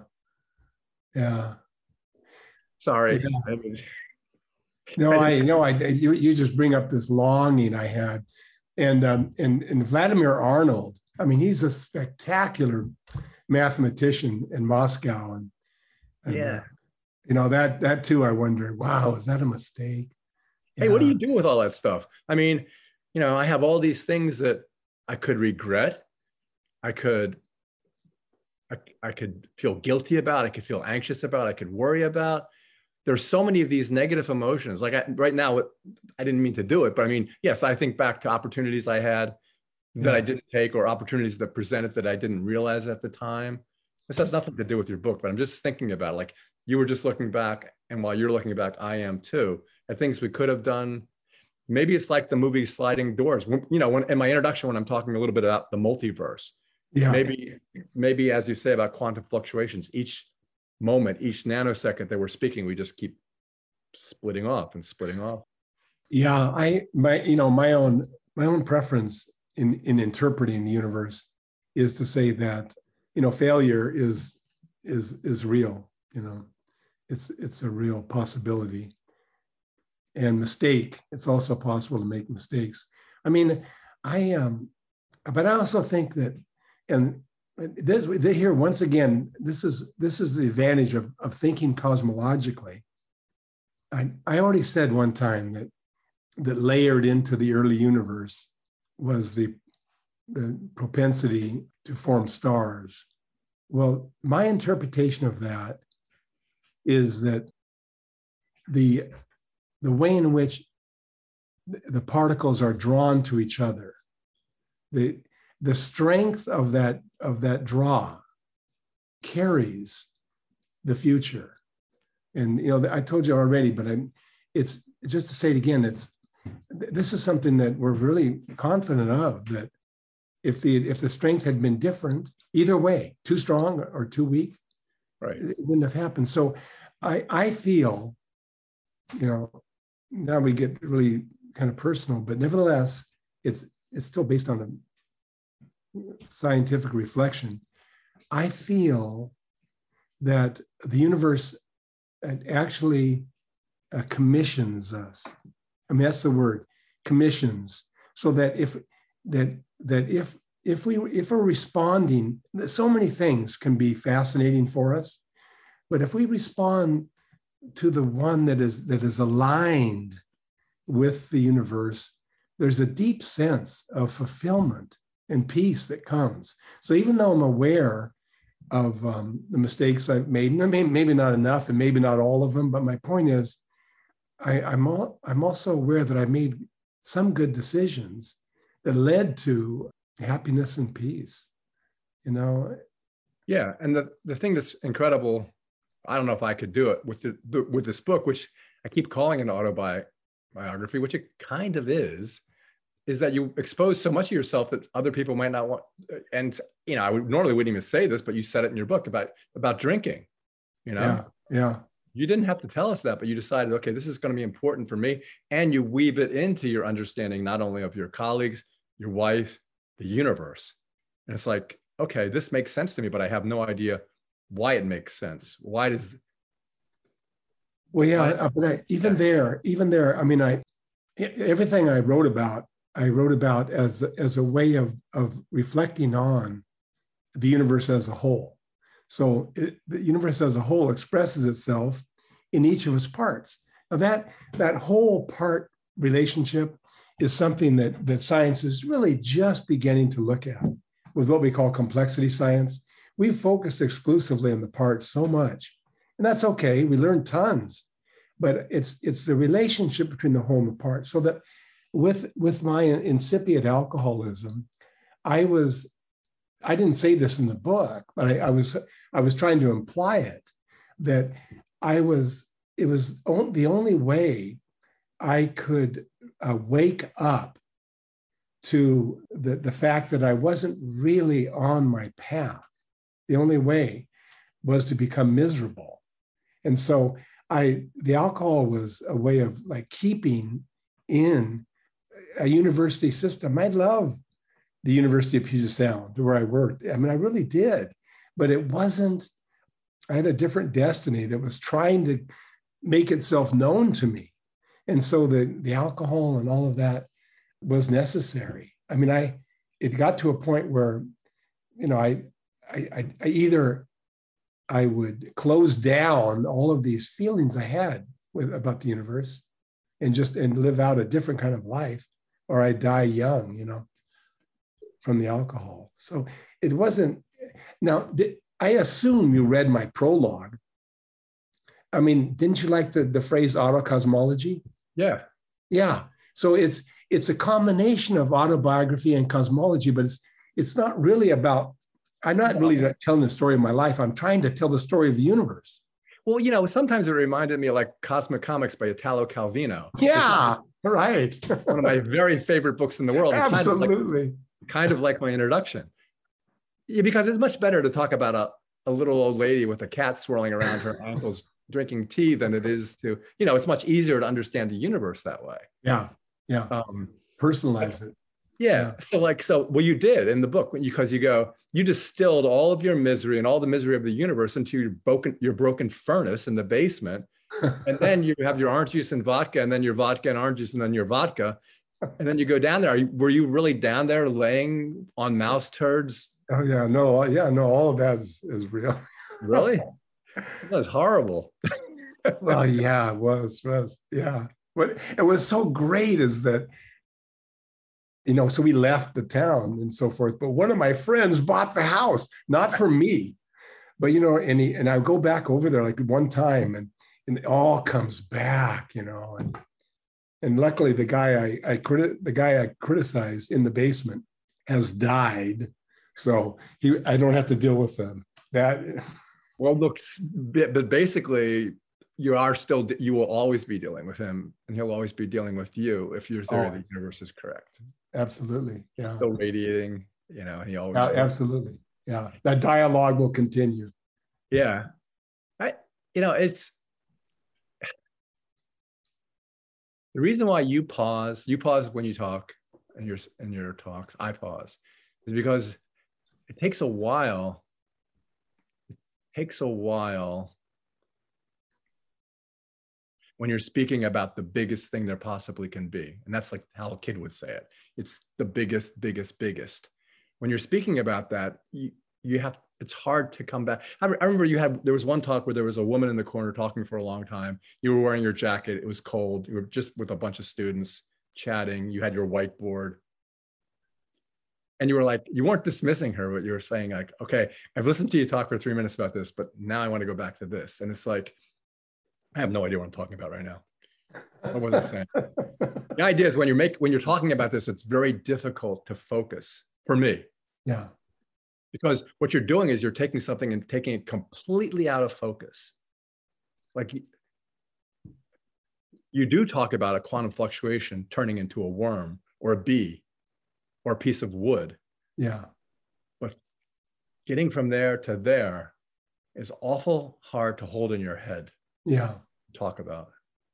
S3: Yeah.
S2: Sorry.
S3: Yeah.
S2: I mean,
S3: no, I, you know, I, you, you just bring up this longing I had. And, um, and, and Vladimir Arnold, I mean, he's a spectacular mathematician in Moscow. And, and
S2: yeah.
S3: Uh, you know, that, that too, I wonder, wow, is that a mistake?
S2: Hey,
S3: yeah.
S2: What do you do with all that stuff? I mean, you know, I have all these things that I could regret. I could, I, I could feel guilty about, I could feel anxious about, I could worry about. There's so many of these negative emotions. Like I, right now, it, I didn't mean to do it, but I mean, yes, I think back to opportunities I had that yeah. I didn't take or opportunities that presented that I didn't realize at the time. This has nothing to do with your book, but I'm just thinking about it. Like you were just looking back, and while you're looking back, I am too, at things we could have done. Maybe it's like the movie Sliding Doors. When, you know, when in my introduction, when I'm talking a little bit about the multiverse, yeah. maybe, maybe as you say about quantum fluctuations, each moment, each nanosecond that we're speaking, we just keep splitting off and splitting off.
S3: Yeah, I, my, you know, my own, my own preference in, in interpreting the universe is to say that, you know, failure is, is, is real, you know, it's, it's a real possibility. And mistake, it's also possible to make mistakes. I mean, I, um, but I also think that, and this, here, once again, this is, this is the advantage of, of thinking cosmologically. I, I already said one time that, that layered into the early universe was the, the propensity to form stars. Well, my interpretation of that is that the, the way in which the particles are drawn to each other, the, the strength of that, of that draw carries the future. And, you know, I told you already, but I'm, it's just to say it again, it's, this is something that we're really confident of, that if the, if the strength had been different, either way, too strong or too weak,
S2: right,
S3: it wouldn't have happened. So I, I feel, you know, now we get really kind of personal, but nevertheless, it's, it's still based on the scientific reflection. I feel that the universe actually uh, commissions us. I mean, that's the word, commissions. so that if that that if if we if we're responding, so many things can be fascinating for us, but if we respond to the one that is that is aligned with the universe, there's a deep sense of fulfillment and peace that comes. So even though I'm aware of um, the mistakes I've made, and maybe, maybe not enough, and maybe not all of them, but my point is, I, I'm all, I'm also aware that I made some good decisions that led to happiness and peace. You know.
S2: Yeah, and the the thing that's incredible, I don't know if I could do it with the, the with this book, which I keep calling an autobiography, which it kind of is, is that you expose so much of yourself that other people might not want. And, you know, I would normally wouldn't even say this, but you said it in your book about, about drinking, you know?
S3: Yeah, yeah.
S2: You didn't have to tell us that, but you decided, okay, this is going to be important for me. And you weave it into your understanding, not only of your colleagues, your wife, the universe. And it's like, okay, this makes sense to me, but I have no idea why it makes sense. Why does...
S3: Well, yeah, but I, even yeah. there, even there, I mean, I, everything I wrote about, I wrote about as, as a way of, of reflecting on the universe as a whole. So it, the universe as a whole expresses itself in each of its parts. Now that, that whole part relationship is something that, that science is really just beginning to look at with what we call complexity science. We focus exclusively on the parts so much, and that's okay. We learn tons, but it's, it's the relationship between the whole and the part. So that with, with my incipient alcoholism, I was, I didn't say this in the book, but I, I was, I was trying to imply it, that I was, it was the only way I could uh, wake up to the, the fact that I wasn't really on my path. The only way was to become miserable. And so I, the alcohol was a way of like keeping in a university system. I love the University of Puget Sound, where I worked. I mean, I really did, but it wasn't, I had a different destiny that was trying to make itself known to me. And so the, the alcohol and all of that was necessary. I mean, I, it got to a point where, you know, I, I, I either I would close down all of these feelings I had with, about the universe and just, and live out a different kind of life, or I die young, you know, from the alcohol. So it wasn't, now, did, I assume you read my prologue. I mean, didn't you like the, the phrase autocosmology?
S2: Yeah.
S3: Yeah. So it's, it's a combination of autobiography and cosmology, but it's, it's not really about, I'm not really telling the story of my life. I'm trying to tell the story of the universe.
S2: Well, you know, sometimes it reminded me of like Cosmic Comics by Italo Calvino.
S3: Yeah, right.
S2: One of my very favorite books in the world.
S3: Absolutely.
S2: Kind of like, kind of like my introduction. Yeah, because it's much better to talk about a, a little old lady with a cat swirling around her ankles drinking tea than it is to, you know, it's much easier to understand the universe that way.
S3: Yeah, yeah.
S2: Um,
S3: Personalize it.
S2: Yeah.
S3: Yeah.
S2: So like, so, well, you did in the book, because you go, you distilled all of your misery and all the misery of the universe into your broken, your broken furnace in the basement. And then you have your orange juice and vodka, and then your vodka and orange juice, and then your vodka. And then you go down there. Are you, were you really down there laying on mouse turds?
S3: Oh yeah, no, yeah, no, all of that is, is real.
S2: Really? That was horrible.
S3: Well, yeah, it was, was, yeah. What it was so great is that, you know, so we left the town and so forth, but one of my friends bought the house, not for me, but, you know, and he, and I go back over there like one time, and, and it all comes back, you know, and, and luckily the guy I, I criti- the guy I criticized in the basement has died. So he, I don't have to deal with them. That.
S2: Well, look, but basically you are still, you will always be dealing with him, and he'll always be dealing with you if your theory always. Of the universe is correct.
S3: Absolutely. Yeah.
S2: Still radiating, you know, and he always.
S3: Uh, absolutely. Yeah. That dialogue will continue.
S2: Yeah. I, you know, it's the reason why you pause, you pause when you talk in your, in your talks, I pause, is because it takes a while. It takes a while when you're speaking about the biggest thing there possibly can be. And that's like how a kid would say it. It's the biggest, biggest, biggest. When you're speaking about that, you, you have, it's hard to come back. I, I remember you had, there was one talk where there was a woman in the corner talking for a long time. You were wearing your jacket. It was cold. You were just with a bunch of students chatting. You had your whiteboard. And you were like, you weren't dismissing her, but you were saying like, okay, I've listened to you talk for three minutes about this, but now I want to go back to this. And it's like, I have no idea what I'm talking about right now. What was I saying? The idea is when you're make, when you're talking about this, it's very difficult to focus for me.
S3: Yeah.
S2: Because what you're doing is you're taking something and taking it completely out of focus. Like you, you do talk about a quantum fluctuation turning into a worm or a bee or a piece of wood.
S3: Yeah.
S2: But getting from there to there is awful hard to hold in your head.
S3: Yeah.
S2: Talk about.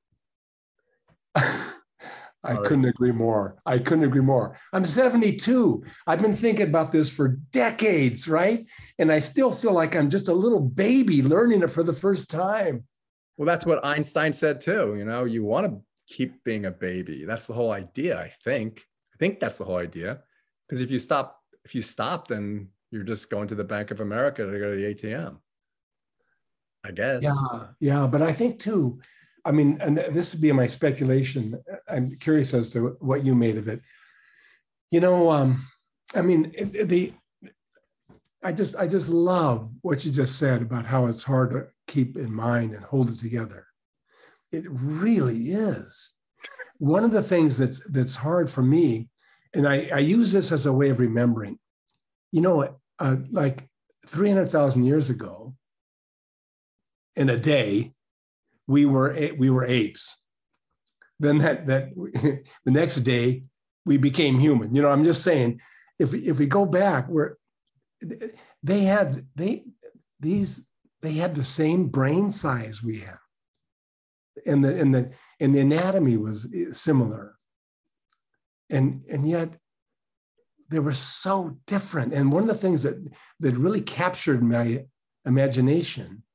S3: I couldn't agree more. I couldn't agree more. I'm seventy-two. I've been thinking about this for decades, right? And I still feel like I'm just a little baby learning it for the first time.
S2: Well, that's what Einstein said too. You know, you want to keep being a baby. That's the whole idea, I think. I think that's the whole idea. Because if you stop, if you stop, then you're just going to the Bank of America to go to the A T M. I guess.
S3: Yeah, yeah. But I think too, I mean, and this would be my speculation. I'm curious as to what you made of it. You know, um, I mean, it, the, I just, I just love what you just said about how it's hard to keep in mind and hold it together. It really is. One of the things that's that's hard for me, and I, I use this as a way of remembering. You know, uh, like three hundred thousand years ago, in a day, we were we were apes. Then that that the next day we became human. You know, I'm just saying, if we, if we go back, we're they had they these they had the same brain size we have, and the and the and the anatomy was similar, and and yet they were so different. And one of the things that that really captured my imagination,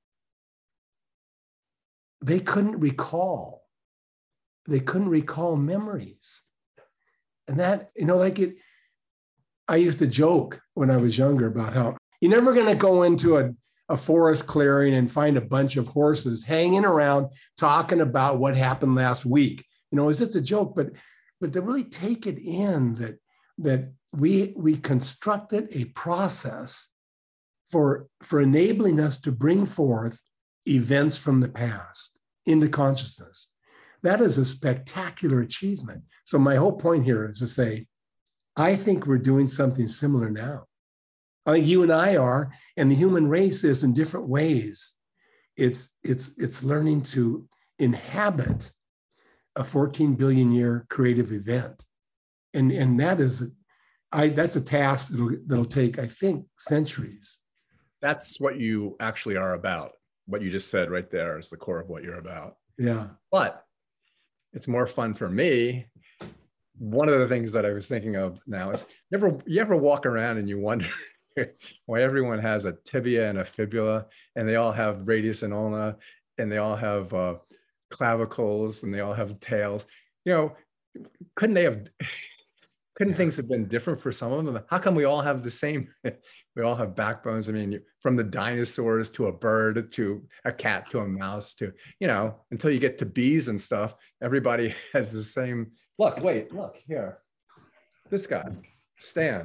S3: they couldn't recall. They couldn't recall memories. And that, you know, like it, I used to joke when I was younger about how you're never going to go into a, a forest clearing and find a bunch of horses hanging around talking about what happened last week. You know, it's just a joke, but but to really take it in that that we we constructed a process for for enabling us to bring forth events from the past into consciousness. That is a spectacular achievement. So my whole point here is to say, I think we're doing something similar now. I think you and I are, and the human race is in different ways. It's, it's, it's learning to inhabit a fourteen billion year creative event. And, and that is, I, that's a task that'll, that'll take, I think, centuries.
S2: That's what you actually are about. What you just said right there is the core of what you're about.
S3: Yeah.
S2: But it's more fun for me. One of the things that I was thinking of now is, you ever, you ever walk around and you wonder why everyone has a tibia and a fibula, and they all have radius and ulna, and they all have uh, clavicles, and they all have tails. You know, couldn't they have, couldn't things have been different for some of them? How come we all have the same, we all have backbones? I mean, from the dinosaurs to a bird, to a cat, to a mouse, to, you know, until you get to bees and stuff, everybody has the same. Look, wait, look here. This guy, Stan.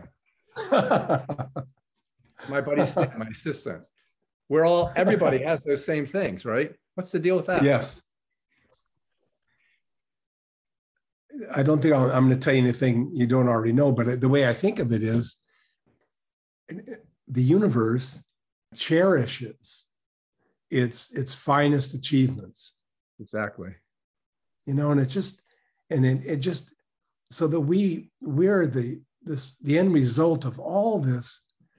S2: My buddy Stan, my assistant. We're all, everybody has those same things, right? What's the deal with that?
S3: Yes. I don't think I'll, I'm going to tell you anything you don't already know, but the way I think of it is the universe cherishes its, its finest achievements.
S2: Exactly.
S3: You know, and it's just, and it, it just, so that we, we're the, this, the end result of all this,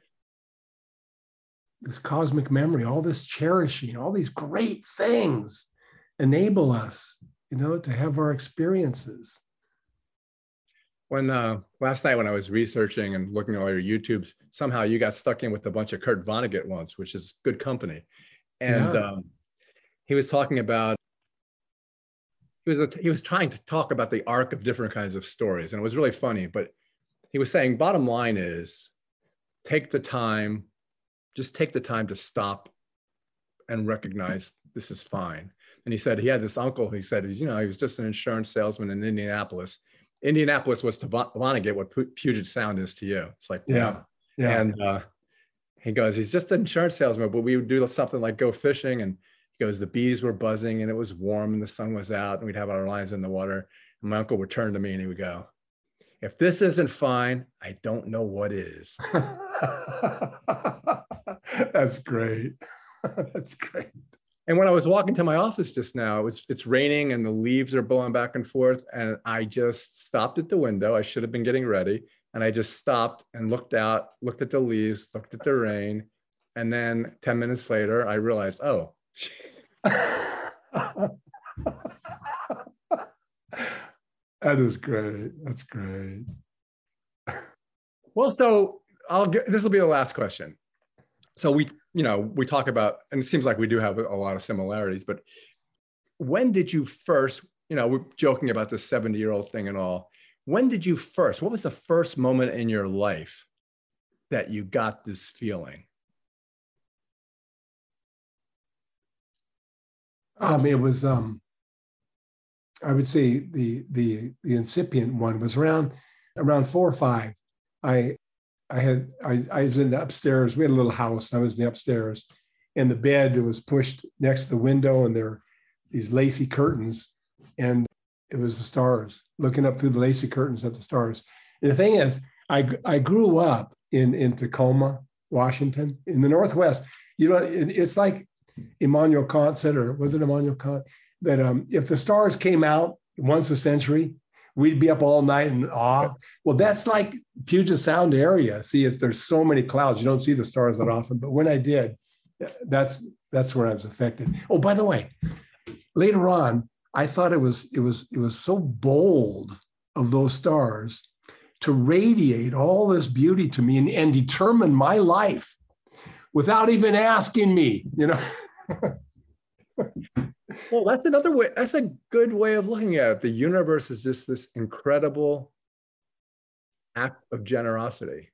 S3: this cosmic memory, all this cherishing, all these great things enable us, you know, to have our experiences.
S2: When uh, last night when I was researching and looking at all your YouTubes, somehow you got stuck in with a bunch of Kurt Vonnegut ones, which is good company. And
S3: Yeah.
S2: um, he was talking about he was, he was trying to talk about the arc of different kinds of stories. And it was really funny, but he was saying, bottom line is take the time, just take the time to stop and recognize this is fine. And he said he had this uncle, he said, you know, he was just an insurance salesman in Indianapolis. Indianapolis was to Vonnegut what Puget Sound is to you. It's like,
S3: yeah,
S2: wow.
S3: yeah.
S2: And uh, he goes, he's just an insurance salesman, but we would do something like go fishing. And he goes, the bees were buzzing and it was warm and the sun was out and we'd have our lines in the water. And my uncle would turn to me and he would go, if this isn't fine, I don't know what is.
S3: That's great. That's great.
S2: And when I was walking to my office just now, it was, it's raining and the leaves are blowing back and forth. And I just stopped at the window. I should have been getting ready. And I just stopped and looked out, looked at the leaves, looked at the rain. And then ten minutes later, I realized, oh.
S3: That is great. That's great.
S2: Well, so I'll get, this will be the last question. So we, you know, we talk about, and it seems like we do have a lot of similarities, but when did you first, you know, we're joking about this seventy year old thing and all. When did you first, what was the first moment in your life that you got this feeling?
S3: Um, it was, um, I would say the, the, the incipient one was around, around four or five. I, I had, I, I was in the upstairs. We had a little house. I was in the upstairs and the bed was pushed next to the window and there were these lacy curtains and it was the stars, looking up through the lacy curtains at the stars. And the thing is, I, I grew up in, in Tacoma, Washington, in the Northwest. You know, it, it's like Immanuel Kant said, or was it Immanuel Kant, that um, if the stars came out once a century, we'd be up all night in awe. Well, that's like Puget Sound area. See, it's, there's so many clouds. You don't see the stars that often. But when I did, that's that's where I was affected. Oh, by the way, later on, I thought it was it was it was so bold of those stars to radiate all this beauty to me and, and determine my life without even asking me, you know.
S2: Well, that's another way. That's a good way of looking at it. The universe is just this incredible act of generosity.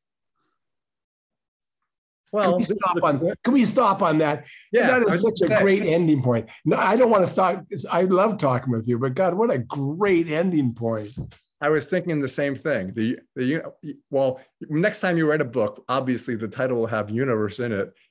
S2: Well,
S3: can we stop on that? Can we stop on that?
S2: Yeah,
S3: that is such a saying. great ending point. No, I don't want to stop. I love talking with you, but God, what a great ending point.
S2: I was thinking the same thing. The the well, next time you write a book, obviously the title will have universe in it.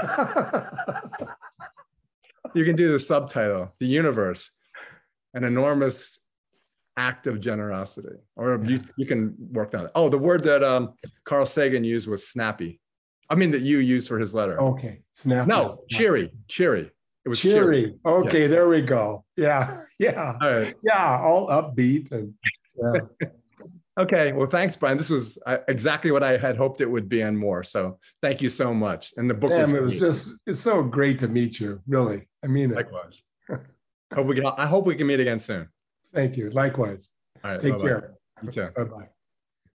S2: You can do the subtitle, The Universe, an enormous act of generosity. Or you, you can work on it. Oh, the word that um, Carl Sagan used was snappy. I mean, that you used for his letter.
S3: Okay, snappy.
S2: No, cheery, cheery. It was
S3: cheery.
S2: cheery.
S3: Okay, yeah. There we go. Yeah, yeah,
S2: all right.
S3: Yeah, all upbeat. And yeah.
S2: Okay, well, thanks, Brian. This was uh, exactly what I had hoped it would be and more. So thank you so much. And the book
S3: Sam,
S2: was
S3: it was just, it's so great to meet you, really. I mean it.
S2: Likewise. hope we can, I hope we can meet again soon.
S3: Thank you. Likewise.
S2: All right,
S3: take
S2: bye-bye.
S3: care.
S2: You too.
S3: Bye-bye.